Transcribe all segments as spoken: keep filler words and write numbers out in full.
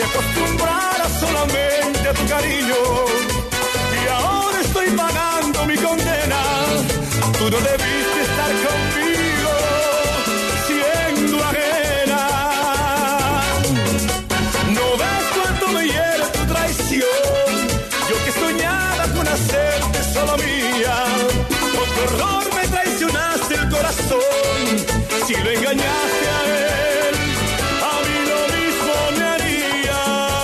me acostumbrara solamente a tu cariño y ahora estoy pagando mi condena. Tú no debiste estar conmigo siendo ajena. No ves cuánto me hiere tu traición, yo que soñaba con hacerte solo mía. Con tu error me traicionaste el corazón, si lo engañaste a él, a mí lo mismo me haría.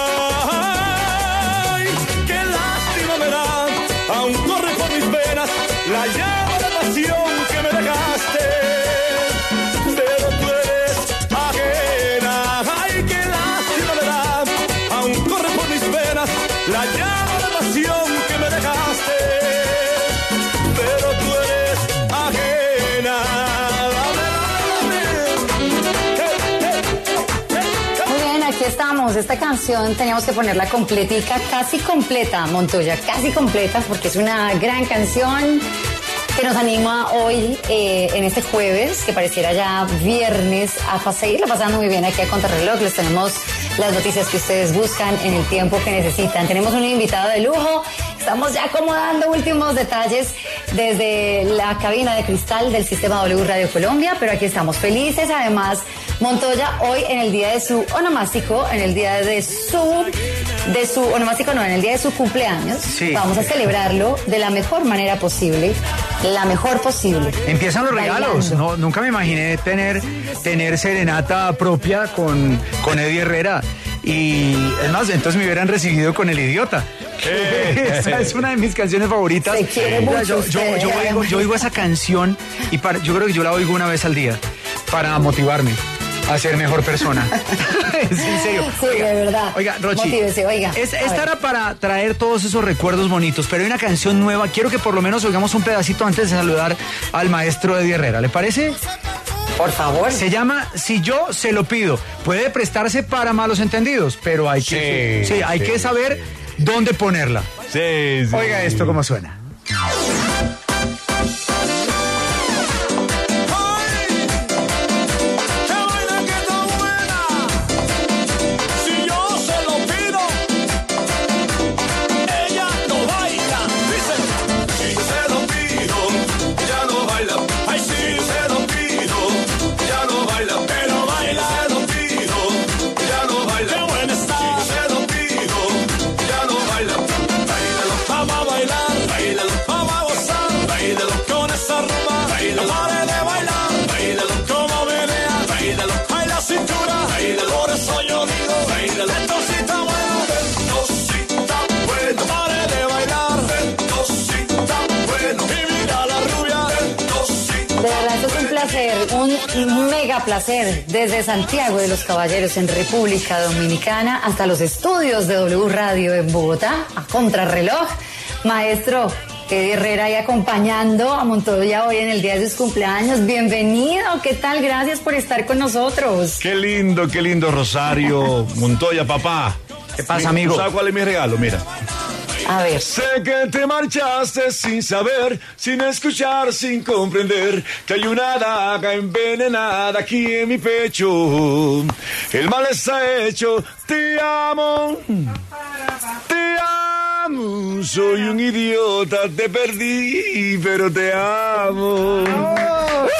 Ay, qué lástima me da, aún corre por mis venas la llama de pasión que me dejaste, pero tú eres ajena. Ay, qué lástima me da, aún corre por mis venas la llama de pasión que me dejaste, pero tú eres ajena. Muy bien, aquí estamos. Esta canción teníamos que ponerla completica, casi completa, Montoya, casi completa, porque es una gran canción que nos anima hoy eh, en este jueves, que pareciera ya viernes, a seguirla pasando muy bien aquí a Contrarreloj. Les tenemos las noticias que ustedes buscan en el tiempo que necesitan. Tenemos un invitado de lujo. Estamos ya acomodando últimos detalles desde la cabina de cristal del Sistema W Radio Colombia, pero aquí estamos felices. Además, Montoya, hoy en el día de su onomástico, en el día de su, de su onomástico no, en el día de su cumpleaños, sí, vamos a celebrarlo de la mejor manera posible, la mejor posible. Empiezan los regalos. No, nunca me imaginé tener, tener serenata propia con, con Eddie Herrera. Y es más, entonces me hubieran recibido con El Idiota. Esa es una de mis canciones favoritas. Se quiere mucho. Yo, yo, yo, yo, oigo, yo oigo esa canción y para, yo creo que yo la oigo una vez al día para motivarme a ser mejor persona. Es en serio. Sí, oiga, de verdad. Oiga, Rochi, motívese, oiga. Es, esta era para traer todos esos recuerdos bonitos, pero hay una canción nueva. Quiero que por lo menos oigamos un pedacito antes de saludar al maestro Eddie Herrera. ¿Le parece? Por favor. Se llama Si yo se lo pido. Puede prestarse para malos entendidos, pero hay que, sí, sí, hay sí, que saber sí. dónde ponerla. Sí, sí. Oiga esto cómo suena. Un mega placer desde Santiago de los Caballeros en República Dominicana hasta los estudios de W Radio en Bogotá, a Contrarreloj. Maestro Eddie Herrera ahí acompañando a Montoya hoy en el día de sus cumpleaños. Bienvenido, ¿qué tal? Gracias por estar con nosotros. Qué lindo, qué lindo, Rosario. Montoya, papá. ¿Qué pasa, amigo? ¿Sabes cuál es mi regalo? Mira. A ver. Sé que te marchaste sin saber, sin escuchar, sin comprender que hay una daga envenenada aquí en mi pecho. El mal está hecho, te amo, te amo. Soy un idiota, te perdí, pero te amo. Oh.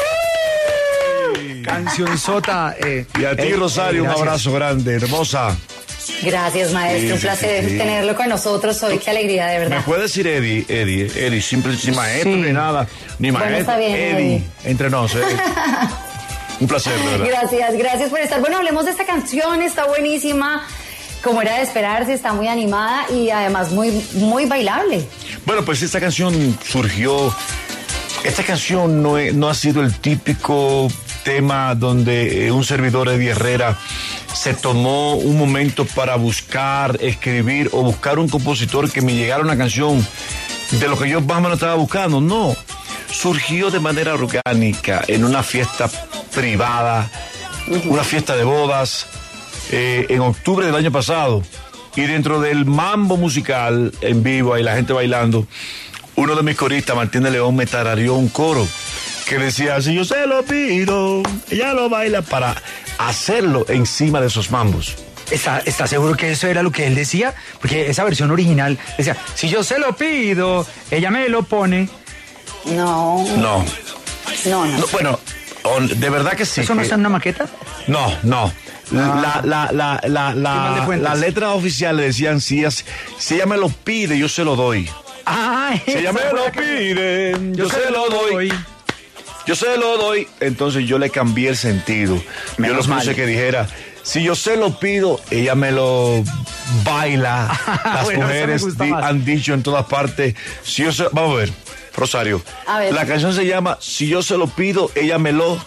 Cancionzota. Eh, y a ti, eh, Rosario, eh, un abrazo grande, hermosa. Gracias, maestro. Sí, un placer sí, sí. tenerlo con nosotros hoy. Qué alegría, de verdad. ¿Me puede decir Eddie? Eddie, Eddie, simple, sin maestro sí. ni nada. Ni maestro. Bueno, está bien, Eddie. Eddie. Entre nos, eh. Un placer, de verdad. Gracias, gracias por estar. Bueno, hablemos de esta canción. Está buenísima. Como era de esperarse, está muy animada y además muy, muy bailable. Bueno, pues esta canción surgió. Esta canción no, es, no ha sido el típico tema donde un servidor Eddie Herrera se tomó un momento para buscar, escribir o buscar un compositor que me llegara una canción de lo que yo más o menos estaba buscando. No, surgió de manera orgánica en una fiesta privada, uh-huh. una fiesta de bodas eh, en octubre del año pasado, y dentro del mambo musical en vivo, ahí la gente bailando, uno de mis coristas, Martín de León, me tarareó un coro que decía, si yo se lo pido, ella lo baila, para hacerlo encima de esos mambos. ¿Está, ¿Está seguro que eso era lo que él decía? Porque esa versión original decía, si yo se lo pido, ella me lo pone. No. No. No, no. No, bueno, de verdad que sí. ¿Eso no que... está en una maqueta? No, no. La, la, la, la, la, de la letra oficial le decían, si ella, si ella me lo pide, yo se lo doy. Ah, si ella me lo pide, yo, yo se lo doy. Yo se lo doy. Entonces yo le cambié el sentido. Menos yo lo puse mal. Que dijera, si yo se lo pido, ella me lo baila. Las bueno, mujeres di, han dicho en todas partes, si yo se... Vamos a ver, Rosario. A ver. La canción se llama, si yo se lo pido, ella me lo...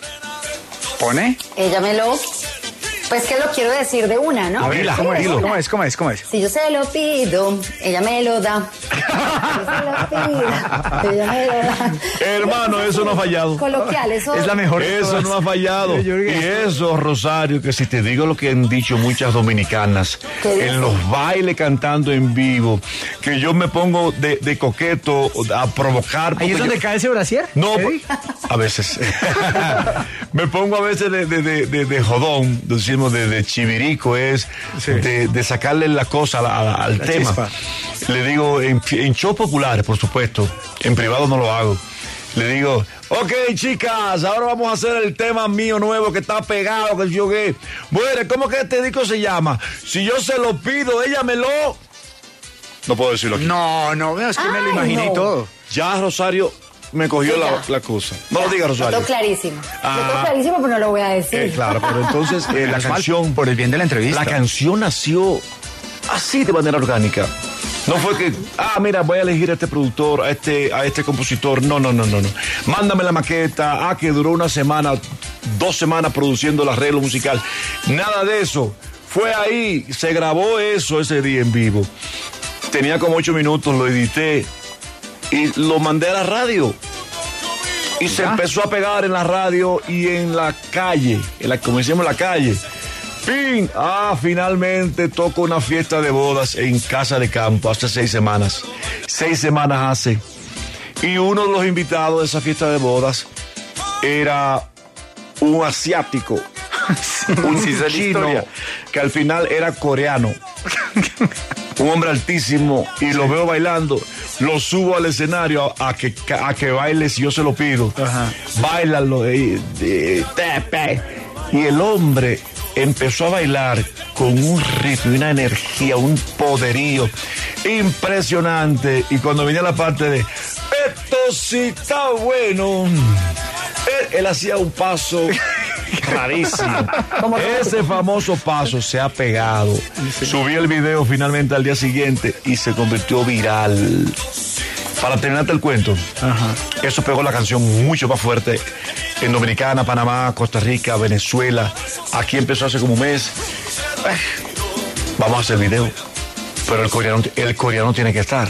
¿Pone? Ella me lo... Pues que lo quiero decir de una, ¿no? A ver, ¿cómo es? ¿Cómo es? ¿Cómo es? ¿Cómo es? Si yo se lo pido, ella me lo da. Si yo se lo pido, ella me lo da. Hermano, eso no ha fallado. Coloquial, eso es la mejor. Eso no ha fallado. Y eso, Rosario, que si te digo lo que han dicho muchas dominicanas, en los bailes cantando en vivo, que yo me pongo de, de coqueto a provocar. ¿Ahí es donde yo... cae ese brasier? No, a veces. Me pongo a veces de, de, de, de, de jodón, decimos de, de chivirico, es sí. de, de sacarle la cosa a, a, al la tema. Chispa. Le digo, en, en shows populares, por supuesto, en privado no lo hago. Le digo, ok, chicas, ahora vamos a hacer el tema mío nuevo que está pegado, que yo qué. Bueno, ¿cómo que este disco se llama? Si yo se lo pido, ella me lo... No puedo decirlo aquí. No, no, es que Ay, me lo imaginé no. y todo. Ya, Rosario... Me cogió la, la cosa. No ya, lo diga, Rosario. Lo clarísimo. Ah, lo tengo clarísimo, pero no lo voy a decir. Eh, claro, pero entonces eh, la canción... Por el bien de la entrevista. La canción nació así de manera orgánica. No fue que, ah, mira, voy a elegir a este productor, a este, a este compositor. No, no, no, no, no. Mándame la maqueta. Ah, que duró una semana, dos semanas produciendo el arreglo musical. Nada de eso. Fue ahí, se grabó eso ese día en vivo. Tenía como ocho minutos, lo edité. Y lo mandé a la radio. Y se empezó a pegar en la radio y en la calle. En la, como decíamos, en la calle. ¡Pin! Ah, finalmente toco una fiesta de bodas en Casa de Campo hace seis semanas. Seis semanas hace. Y uno de los invitados de esa fiesta de bodas era un asiático. Sí, un sí, chino que al final era coreano. Un hombre altísimo y lo veo bailando, lo subo al escenario a, a que a que baile si yo se lo pido. Ajá. Báilalo y, y, y el hombre empezó a bailar con un ritmo, una energía, un poderío impresionante. Y cuando venía la parte de esto sí está bueno, él, él hacía un paso rarísimo. Ese famoso paso se ha pegado. Sí. Subí el video finalmente al día siguiente y se convirtió viral. Para terminarte el cuento, ajá, eso pegó la canción mucho más fuerte en Dominicana, Panamá, Costa Rica, Venezuela. Aquí empezó hace como un mes. Eh, vamos a hacer video. Pero el coreano, el coreano tiene que estar.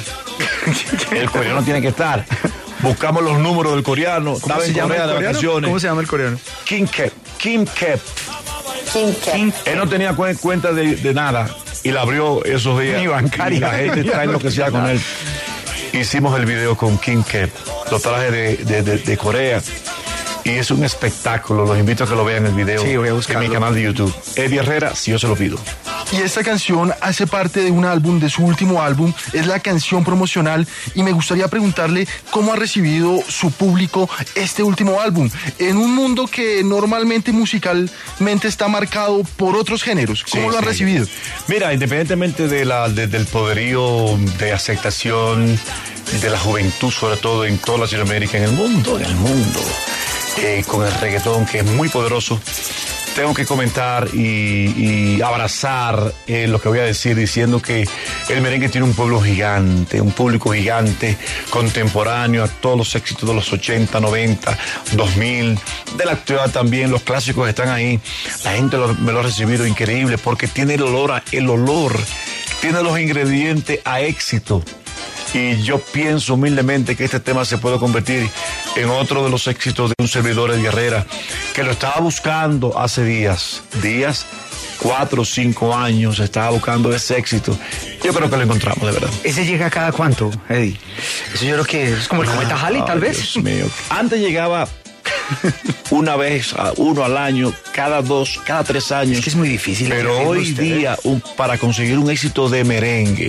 El coreano tiene que estar. Buscamos los números del coreano. ¿Cómo se llama el coreano? ¿Cómo se llama el coreano? Kim Kep. Kim Kep. Kim Kep. Él no tenía cu- cuenta de, de nada y la abrió esos días. Ni bancaria. Y la gente está enloquecida con él. Hicimos el video con Kim Kep. Lo traje de, de, de, de Corea. Y es un espectáculo. Los invito a que lo vean el video. Sí, voy a buscarlo en mi canal de YouTube. Eddie Herrera, si yo se lo pido. Y esta canción hace parte de un álbum, de su último álbum, es la canción promocional, y me gustaría preguntarle cómo ha recibido su público este último álbum, en un mundo que normalmente musicalmente está marcado por otros géneros. ¿Cómo sí, lo ha sí. recibido? Mira, independientemente de la, de, del poderío de aceptación de la juventud, sobre todo en toda Latinoamérica, en el mundo, en el mundo, eh, con el reggaetón, que es muy poderoso, tengo que comentar y, y abrazar eh, lo que voy a decir, diciendo que el merengue tiene un pueblo gigante, un público gigante, contemporáneo a todos los éxitos de los ochenta, noventa, dos mil, de la actualidad también. Los clásicos están ahí. La gente lo, me lo ha recibido increíble porque tiene el olor, a, el olor, tiene los ingredientes a éxito. Y yo pienso humildemente que este tema se puede convertir en otro de los éxitos de un servidor de Herrera, que lo estaba buscando hace días, días, cuatro o cinco años, estaba buscando ese éxito. Yo creo que lo encontramos, de verdad. ¿Ese llega cada cuánto, Eddie? Eso yo creo que es como el cometa Halley, tal vez. Dios mío. Antes llegaba una vez, uno al año, cada dos, cada tres años. Es que es muy difícil. Pero hoy ustedes. día, un, para conseguir un éxito de merengue,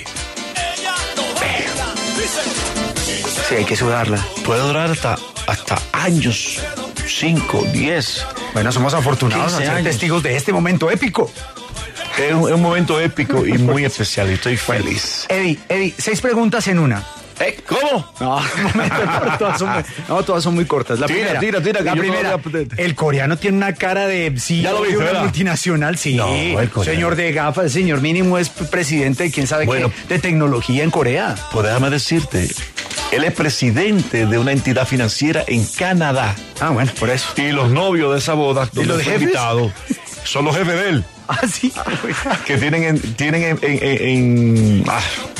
sí, hay que sudarla. Puede durar hasta, hasta años, cinco, diez. Bueno, somos afortunados de ser testigos de este momento épico. Es un, es un momento épico y muy especial, y estoy feliz. Eddie, Eddie, seis preguntas en una. ¿Eh? ¿Cómo? No, un momento, todas son muy, no, todas son muy cortas. La tira, primera, tira, tira. La primera, el coreano tiene una cara de sí, ya lo vi, una multinacional, sí. No, el señor de gafas, el señor mínimo es presidente de quién sabe bueno, qué, de tecnología en Corea. Pues déjame decirte, él es presidente de una entidad financiera en Canadá. Ah, bueno, por eso. Y los novios de esa boda, ¿Y los jefes? invitados, son los jefes de él. Ah, sí. Que tienen en, tienen en, en, en, en ah,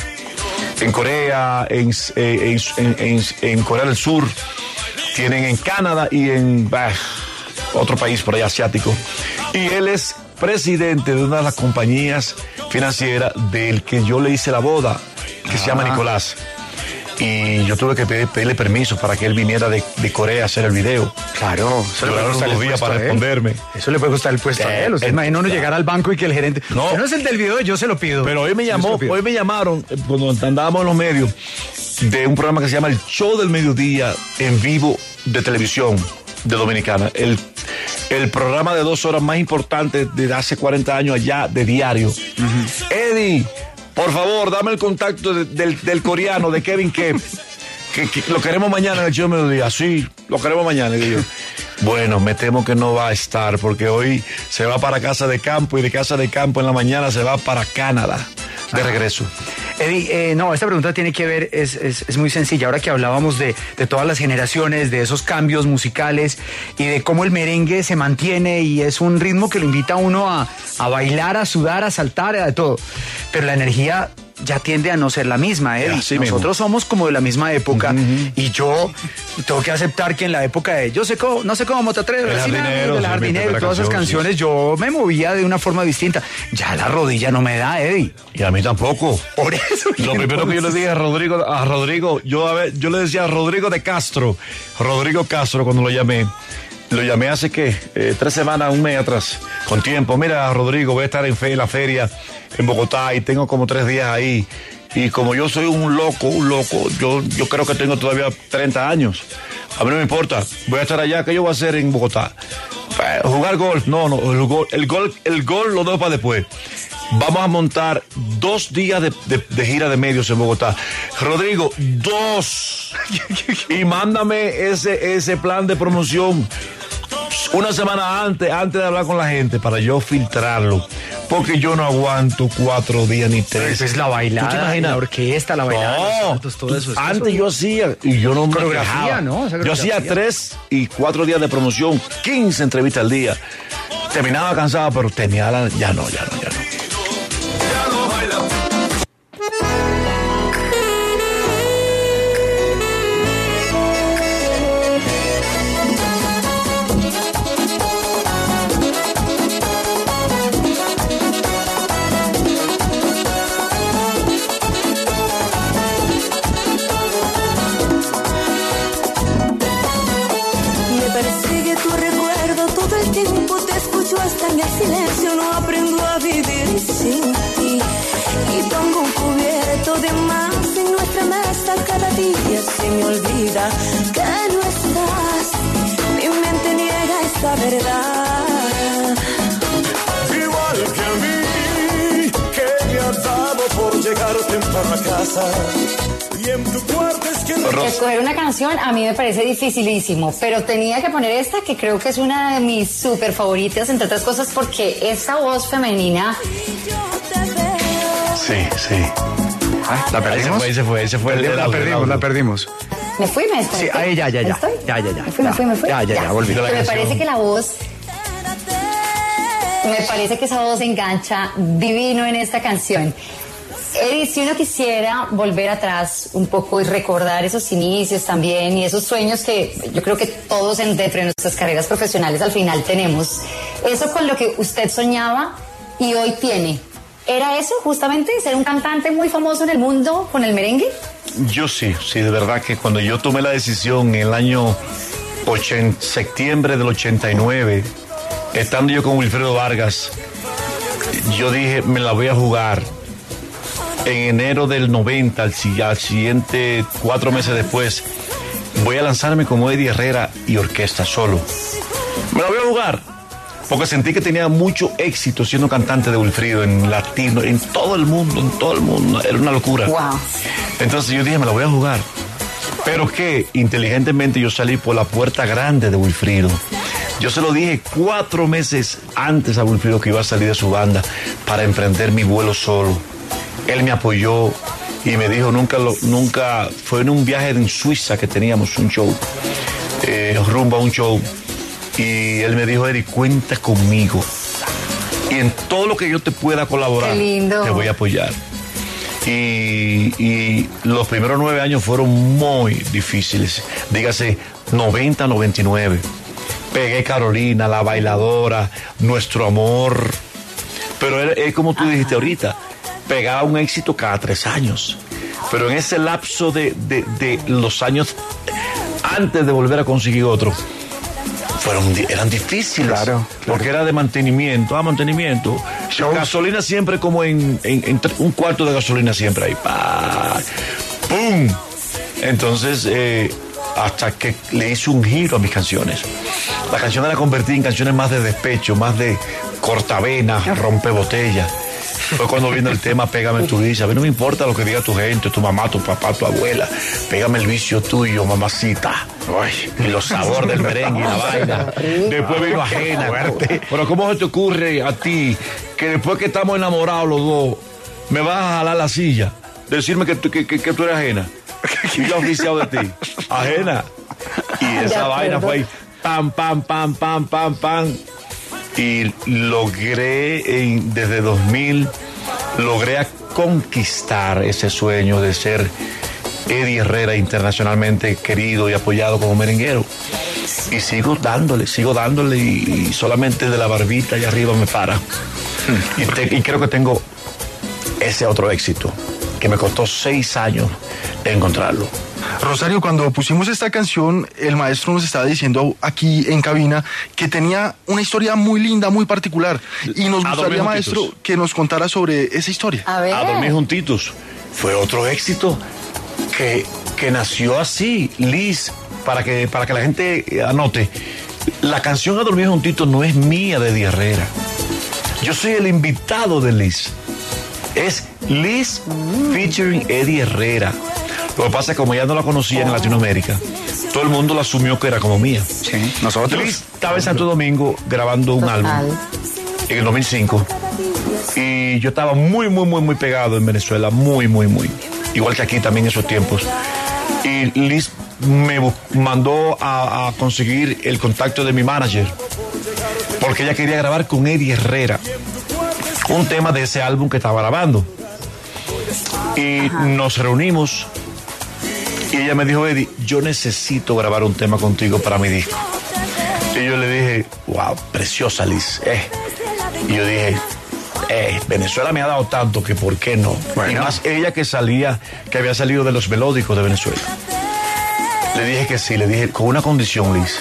en Corea, en, en, en, en Corea del Sur, tienen en Canadá y en bah, otro país por ahí asiático. Y él es presidente de una de las compañías financieras del que yo le hice la boda, que ah. se llama Nicolás. Y yo tuve que pedir, pedirle permiso para que él viniera de, de Corea a hacer el video. Claro, eso le puede costar dos días para responderme. Eso le puede costar el puesto eh, a él. O sea, imagina uno llegar al banco y que el gerente. No, no es el del video, yo se lo pido. Pero hoy me llamó, hoy me llamaron, cuando andábamos en los medios, de un programa que se llama El Show del Mediodía en vivo de televisión de Dominicana. El, el programa de dos horas más importante de hace cuarenta años allá de diario. Uh-huh. Eddie, por favor, dame el contacto de, del, del coreano, de Kevin Kep. Que, que lo queremos mañana en el show de mediodía. Sí, lo queremos mañana, digo. Bueno, me temo que no va a estar, porque hoy se va para casa de campo y de casa de campo en la mañana se va para Canadá, de regreso. Eddie, eh, no, esta pregunta tiene que ver, es, es, es muy sencilla. Ahora que hablábamos de, de todas las generaciones, de esos cambios musicales y de cómo el merengue se mantiene y es un ritmo que lo invita a uno a, a bailar, a sudar, a saltar, a todo. Pero la energía ya tiende a no ser la misma, Eddie. Así Nosotros mismo. somos como de la misma época uh-huh. y yo tengo que aceptar que en la época de yo sé cómo, no sé cómo te atreves, el jardinero, el jardinero y todas esas canciones, sí. Yo me movía de una forma distinta. Ya la rodilla no me da, Eddie. Y a mí tampoco. Por eso. Lo primero entonces... que yo le dije a Rodrigo, a Rodrigo, yo a ver, yo le decía a Rodrigo de Castro, Rodrigo Castro cuando lo llamé. Lo llamé hace, ¿qué? Eh, tres semanas, un mes atrás, con tiempo. Mira, Rodrigo, voy a estar en, fe, en la feria en Bogotá y tengo como tres días ahí. Y como yo soy un loco, un loco, yo, yo creo que tengo todavía treinta años. A mí no me importa, voy a estar allá. ¿Qué yo voy a hacer en Bogotá? Eh, jugar golf. No, no, el gol, el gol, el gol lo dejo para después. Vamos a montar dos días de, de, de gira de medios en Bogotá. Rodrigo, dos. Y mándame ese, ese plan de promoción una semana antes, antes de hablar con la gente, para yo filtrarlo. Porque yo no aguanto cuatro días ni tres. Esa es la bailada, ¿tú te imaginas? La orquesta, la bailada. No, saltos, todo eso, antes eso. Yo hacía, y yo no me coreografía, ¿no? Yo hacía tres y cuatro días de promoción, quince entrevistas al día. Terminaba cansado, pero tenía la... Ya no, ya no, ya no. Hasta en el silencio no aprendo a vivir sin ti. Y pongo un cubierto de más en nuestra mesa. Cada día se me olvida que no estás. Mi mente niega esta verdad. Igual que a mí, que me has dado por llegar temprano a casa. Y en tu cuarto es que... Escoger una canción a mí me parece dificilísimo, pero tenía que poner esta que creo que es una de mis súper favoritas, entre otras cosas porque esta voz femenina... Sí, sí. Ay, ¿la perdimos? Ahí se fue, ahí se fue. La, la perdimos, la perdimos. ¿Me fui? ¿Me Sí, ahí ya, ya, ya. Ya, ya, ya. ¿Me fui, me fui, me fui? Ya, ya, ya, volví. Me parece que la voz... Me parece que esa voz engancha divino en esta canción. Eddie, si uno quisiera volver atrás un poco y recordar esos inicios también y esos sueños que yo creo que todos dentro de nuestras carreras profesionales al final tenemos, eso con lo que usted soñaba y hoy tiene, ¿era eso justamente, ser un cantante muy famoso en el mundo con el merengue? Yo sí, sí, de verdad que cuando yo tomé la decisión en el año ochen, septiembre del ochenta y nueve, estando yo con Wilfredo Vargas, yo dije, me la voy a jugar. En enero del noventa, al, al siguiente, cuatro meses después, voy a lanzarme como Eddie Herrera y orquesta solo. Me la voy a jugar, porque sentí que tenía mucho éxito siendo cantante de Wilfrido en latino, en todo el mundo, en todo el mundo. Era una locura. Wow. Entonces yo dije, me la voy a jugar. Pero que inteligentemente yo salí por la puerta grande de Wilfrido. Yo se lo dije cuatro meses antes a Wilfrido que iba a salir de su banda para emprender mi vuelo solo. Él me apoyó y me dijo, nunca, lo, nunca, fue en un viaje en Suiza que teníamos un show, eh, rumbo a un show. Y él me dijo, Eric, cuenta conmigo. Y en todo lo que yo te pueda colaborar, Qué lindo. te voy a apoyar. Y, y los primeros nueve años fueron muy difíciles. Dígase, noventa, noventa y nueve. Pegué Carolina, La Bailadora, Nuestro Amor. Pero es, es como tú Ajá. dijiste ahorita, pegaba un éxito cada tres años. Pero en ese lapso de, de, de los años antes de volver a conseguir otro, fueron, eran difíciles. Claro, claro. Porque era de mantenimiento. Ah, mantenimiento. Shows. Gasolina siempre como en, en, en un cuarto de gasolina siempre ahí. ¡Pah! ¡Pum! Entonces, eh, hasta que le hice un giro a mis canciones. La canción la convertí en canciones más de despecho, más de cortavena, rompebotella. Fue cuando vino el tema Pégame tu vicio. A mí no me importa lo que diga tu gente, tu mamá, tu papá, tu abuela. Pégame el vicio tuyo, mamacita. Ay, y los sabores del merengue y la vaina. Después vino Ajena. Pero ¿cómo se te ocurre a ti que después que estamos enamorados los dos, me vas a jalar la silla? Decirme que, tú, que, que, que tú eres Ajena. Y yo oficiado de ti. Ajena. Y esa vaina fue ahí. Pam, pam, pam, pam, pam, pam. Y logré, en, desde dos mil, logré conquistar ese sueño de ser Eddie Herrera internacionalmente querido y apoyado como merenguero. Y sigo dándole, sigo dándole y, y solamente de la barbita allá arriba me para. Y, te, y creo que tengo ese otro éxito, que me costó seis años de encontrarlo. Rosario, cuando pusimos esta canción, el maestro nos estaba diciendo aquí en cabina que tenía una historia muy linda, muy particular. Y nos gustaría, maestro, que nos contara sobre esa historia. A ver. A dormir juntitos. Fue otro éxito que, que nació así, Liz, para que, para que la gente anote. La canción A dormir juntitos no es mía de Eddie Herrera. Yo soy el invitado de Liz. Es Liz featuring Eddie Herrera. Lo que pasa es que como ya no la conocía en Latinoamérica, todo el mundo la asumió que era como mía. Sí, nosotros. Liz estaba en Santo Domingo grabando un Total. álbum en el dos mil cinco. Y yo estaba muy, muy, muy, muy pegado en Venezuela. Muy, muy, muy. Igual que aquí también en esos tiempos. Y Liz me mandó a, a conseguir el contacto de mi manager, porque ella quería grabar con Eddie Herrera un tema de ese álbum que estaba grabando. Y Ajá. nos reunimos y ella me dijo, Eddie, yo necesito grabar un tema contigo para mi disco. Y yo le dije, wow, preciosa Liz. Eh. Y yo dije, eh, Venezuela me ha dado tanto que por qué no. Bueno. Y más ella que salía, que había salido de los melódicos de Venezuela. Le dije que sí, le dije, con una condición, Liz.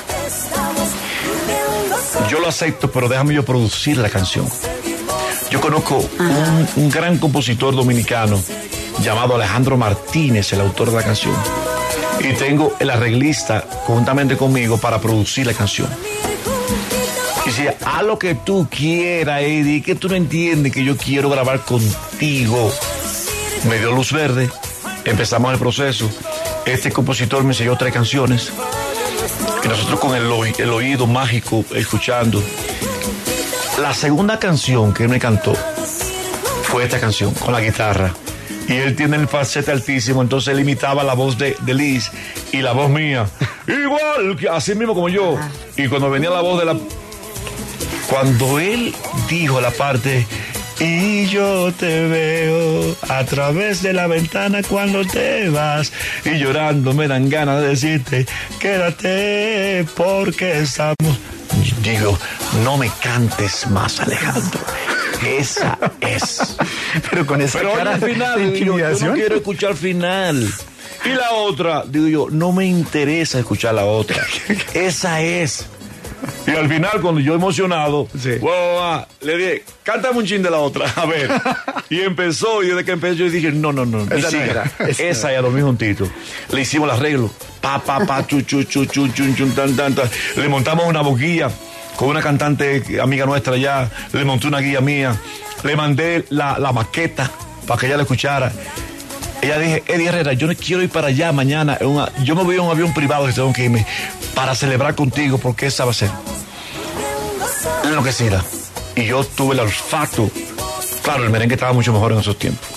Yo lo acepto, pero déjame yo producir la canción. Yo conozco un, un gran compositor dominicano llamado Alejandro Martínez, el autor de la canción. Y tengo el arreglista juntamente conmigo para producir la canción. Y decía, haz lo que tú quieras, Eddie, que tú no entiendes que yo quiero grabar contigo. Me dio luz verde, empezamos el proceso. Este compositor me enseñó tres canciones. Y nosotros con el, oí- el oído mágico, escuchando. La segunda canción que él me cantó fue esta canción, con la guitarra. Y él tiene el falsete altísimo, entonces él imitaba la voz de, de Liz y la voz mía. Igual, que así mismo como yo. Y cuando venía la voz de la... Cuando él dijo la parte... Y yo te veo a través de la ventana cuando te vas. Y llorando me dan ganas de decirte, quédate porque estamos... Digo, no me cantes más, Alejandro. Esa es. Pero con esa Pero cara al final, de yo, yo intimidación. no quiero escuchar final. Y la otra, digo yo, no me interesa escuchar la otra. Esa es. Y al final, cuando yo emocionado, Sí. wow, ah, le dije, cántame un chin de la otra, a ver. Y empezó, y desde que empezó yo dije, no, no, no, ni Esa no siga. era, esa Esa ya lo mismo un tito. Le hicimos el arreglo, pa, pa, pa, chu, chu, chu, chu, chun, chun, tan, tan, tan. Le montamos una boquilla con una cantante amiga nuestra ya, le monté una guía mía, le mandé la, la maqueta para que ella la escuchara. Ella dije, Eddie Herrera, yo no quiero ir para allá mañana. En una, yo me voy a un avión privado que tengo que irme para celebrar contigo porque esa va a ser enloquecida. Y yo tuve el olfato. Claro, el merengue estaba mucho mejor en esos tiempos.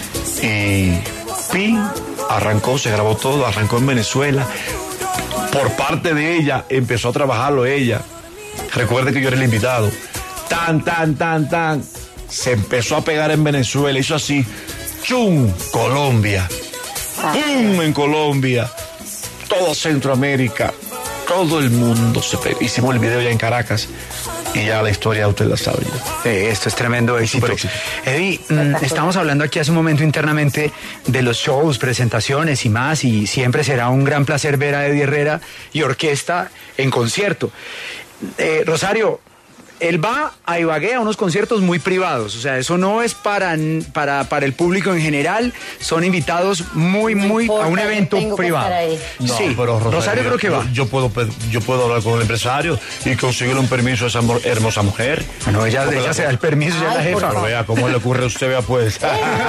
Y pin, arrancó, se grabó todo, arrancó en Venezuela. Por parte de ella, empezó a trabajarlo ella. Recuerde que yo era el invitado. Tan, tan, tan, tan. Se empezó a pegar en Venezuela, hizo así. ¡Chum! Colombia. ¡Pum! En Colombia. Todo Centroamérica. Todo el mundo se pegó. Hicimos el video ya en Caracas. Y ya la historia usted la sabe ya. Eh, esto es tremendo éxito. Super éxito. Eddie, mm, estamos hablando aquí hace un momento internamente de los shows, presentaciones y más, y siempre será un gran placer ver a Eddie Herrera y orquesta en concierto. Eh, Rosario, él va a Ibagué a unos conciertos muy privados, o sea, eso no es para, para, para el público en general, son invitados muy, No muy importa, a un yo evento tengo que privado. estar ahí. No, sí, pero Rosario, creo que va. Yo, yo puedo, pe- yo puedo hablar con el empresario y conseguirle un permiso a esa mo- hermosa mujer. Bueno, ella, Porque ella la- se da el permiso, ya es la Ay, por jefa. Pero vea cómo le ocurre a usted, vea pues.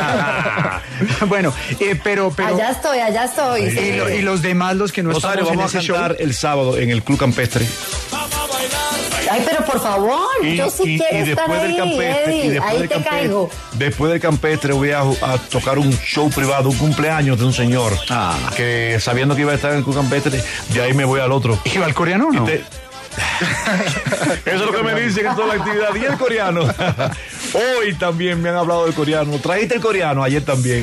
Bueno, eh, pero, pero Allá estoy, allá estoy. y, sí. lo- y los demás, los que no Rosario, estamos en vamos a ese show. cantar el sábado en el Club Campestre. Ay, pero por favor, Y, yo sí y- quiero y estar después del ahí, campestre, y Eddie. después Ahí del te campestre, caigo. después del campestre voy a, a tocar un show privado, un cumpleaños de un señor. Ah. Que sabiendo que iba a estar en el Club Campestre, de ahí me voy al otro. ¿Y va el coreano o no? Te- Eso es lo que me dicen en toda la actividad. Y el coreano. Hoy también me han hablado del coreano. ¿Trajiste el coreano? Ayer también.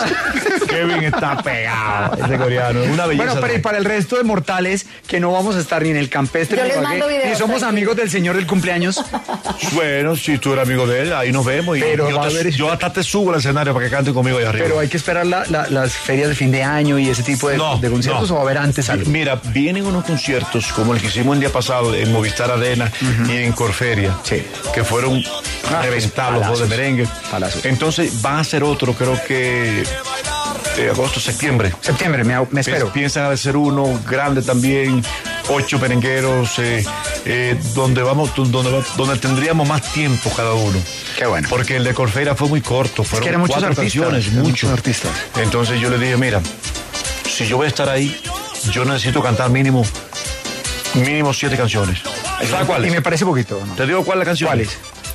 Kevin está pegado. Ese coreano. Es una belleza. Bueno, pero y para el resto de mortales que no vamos a estar ni en el campestre Yo ni les en Ibagué, mando videos, ni somos tranquilo. amigos del señor del cumpleaños. Bueno, si tú eres amigo de él, ahí nos vemos. Y Pero yo, va a te- haber- yo hasta te subo al escenario para que cante conmigo ahí arriba. Pero hay que esperar la- la- las ferias de fin de año y ese tipo de, No, de conciertos no. o a ver antes algo. Mira, vienen unos conciertos como el que hicimos el día pasado en Movistar Arena y en Corferia, Sí. que fueron Ah, reventados los dos de palazos. merengue. Palazos. Entonces van a hacer otro, creo que de agosto, septiembre. Septiembre, me, me espero. Pi- Piensan hacer uno grande también, ocho merengueros, eh, eh, donde vamos, donde, va- donde tendríamos más tiempo cada uno. Qué bueno. Porque el de Corferia fue muy corto, fueron que eran muchos cuatro artistas, canciones, eran mucho. muchos artistas. Entonces yo le dije, mira, si yo voy a estar ahí, yo necesito cantar mínimo, mínimo siete canciones. ¿Sabes Y cuáles? me parece poquito, ¿no? Te digo cuál es la canción. ¿Cuáles?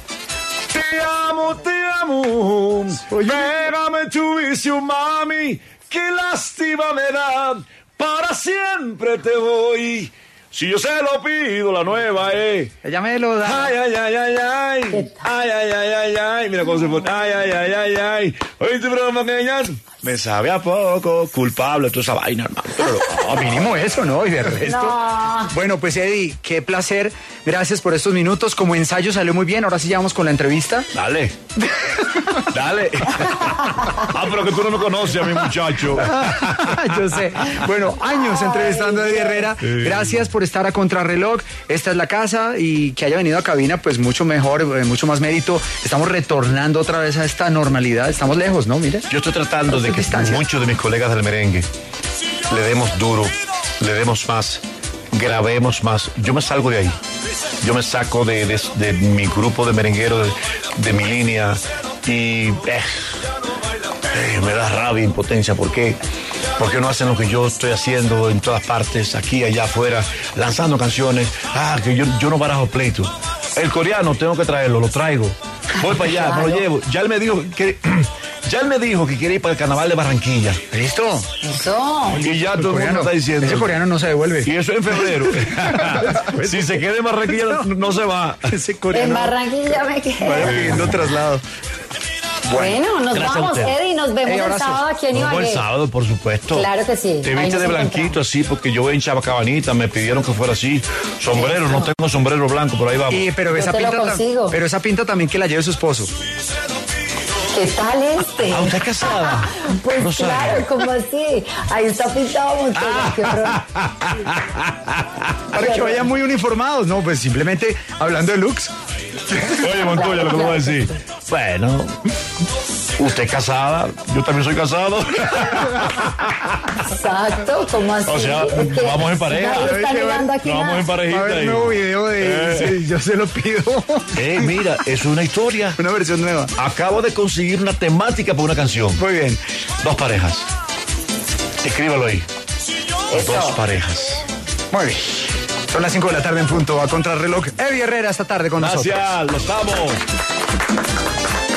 Te amo, te amo. Pégame tu vicio, mami. Qué lástima me da. Para siempre te voy. Si yo se lo pido, la nueva, eh. Ella me lo da. Ay, ay, ay, ay, ay. Ay, ay, ay, ay, ay. Mira cómo se pone. Ay, ay, ay, ay, ay. Oíste, broma, que ya me sabe a poco. Culpable, toda esa vaina, hermano. Pero no, mínimo eso, ¿no? Y de resto. No. Bueno, pues Eddie, qué placer. Gracias por estos minutos. Como ensayo salió muy bien. Ahora sí ya vamos con la entrevista. Dale. Dale. Ah, pero que tú no me conoces a mi muchacho. Yo sé. Bueno, años entrevistando a Eddie Herrera. Gracias por estar a contrarreloj. Esta es la casa y que haya venido a cabina, pues mucho mejor, eh, mucho más mérito. Estamos retornando otra vez a esta normalidad. Estamos lejos, ¿no? Mire. Yo estoy tratando de que Distancia. muchos de mis colegas del merengue le demos duro, le demos más, grabemos más. Yo me salgo de ahí. Yo me saco de, de- de mi grupo de merengueros, de, de mi línea y eh, eh, me da rabia, impotencia. ¿Por qué? Porque no hacen lo que yo estoy haciendo en todas partes, aquí, allá, afuera, lanzando canciones. Ah, que yo, yo no barajo pleito. El coreano tengo que traerlo, lo traigo. Voy para allá, me lo llevo. Ya él me dijo que ya él me dijo que quiere ir para el carnaval de Barranquilla. ¿Listo? Eso. Y ya todo el mundo Coreano. está diciendo. Ese coreano no se devuelve. Y eso en febrero. Si se queda en Barranquilla, no, no se va. Ese En coreano. Barranquilla me quedé. Vaya pidiendo traslado. Bueno, nos gracias a vamos, usted. Eddie. Nos vemos Ey, el abrazos. sábado aquí en Nos vemos Ibagué. el sábado, por supuesto. Claro que sí. Te Ahí viste nos de blanquito encontramos. así, porque yo en Chabacabanita me pidieron que fuera así. Sombrero, no tengo sombrero blanco, pero ahí vamos. Y, pero, Yo esa te lo pinta, tam- consigo. pero esa pinta también que la lleve su esposo. ¿Qué tal este? ¿Ah, usted es casada? Pues Rosario. claro, ¿cómo así? Ahí está pintado Montoya. qué pro- Para que vayan muy uniformados, ¿no? Pues simplemente hablando de looks. Oye, Montoya, lo que voy a decir. Bueno, usted es casada, yo también soy casado. Exacto, ¿cómo así? O sea, Es que vamos en pareja. nadie está Qué negando aquí Vamos nada. en Va a parejita. haber ahí. un nuevo video de Eh. sí, yo se lo pido. Eh, mira, es una historia. Una versión nueva. Acabo de conseguir una temática para una canción. Muy bien. Dos parejas. Escríbalo ahí. Eso. Dos parejas. Muy bien. Son las cinco de la tarde en punto a contrarreloj. Eddie Herrera esta tarde con nosotros. Gracias, lo estamos.